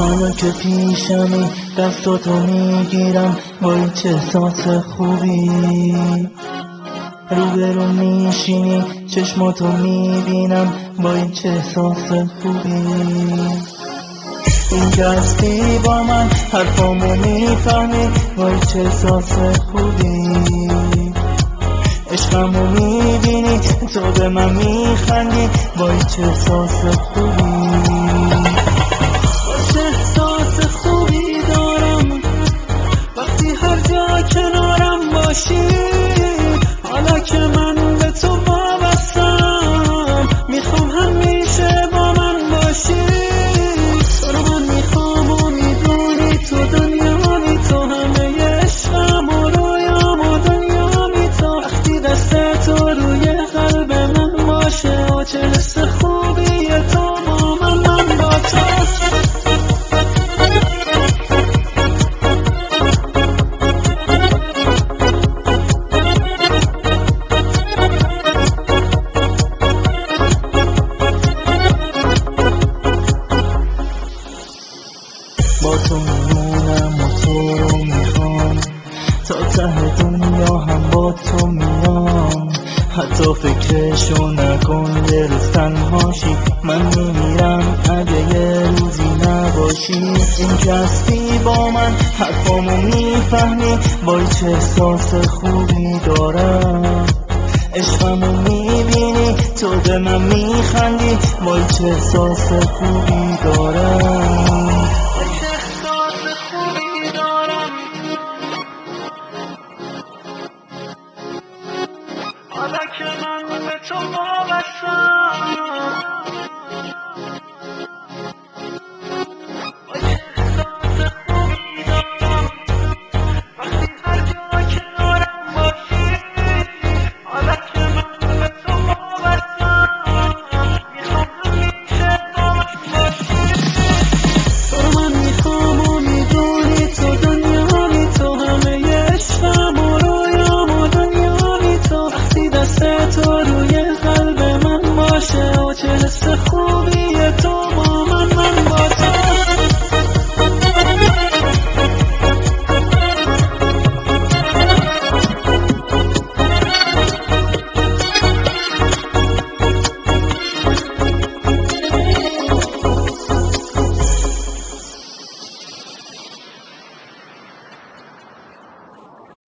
حالا که پیشمی دستاتو میگیرم، وای چه احساس خوبی. روبرو میشینی چشماتو میبینم، وای چه احساس خوبی. این که هستی با من حرفامو میفهمی، وای چه احساس خوبی. عشقمو میبینی تو به من میخندی، وای چه احساس خوبی. چه احساس خوبی دارم وقتی هر جا کنارم باشی. حالا که من به تو وابستم، میخوام همیشه با من باشی. تو رو من میخوام و میدونی تو دنیامی، تو همه عشقم و رویام و دنیامی. تو وقتی دست تو روی قلب من باشه، و چه حس خوبیه تو با من با تو. با تو میمونم و تو رو میخوام، تا ته دنیا هم با تو میام. حتی فکرشو نکن یه روز تنهاشی، من میمیرم اگه یه روزی نباشی. این که هستی با من حرفامو میفهمی، وای چه احساس خوبی دارم. عشقمو میبینی تو به من میخندی، وای چه احساس خوبی دارم.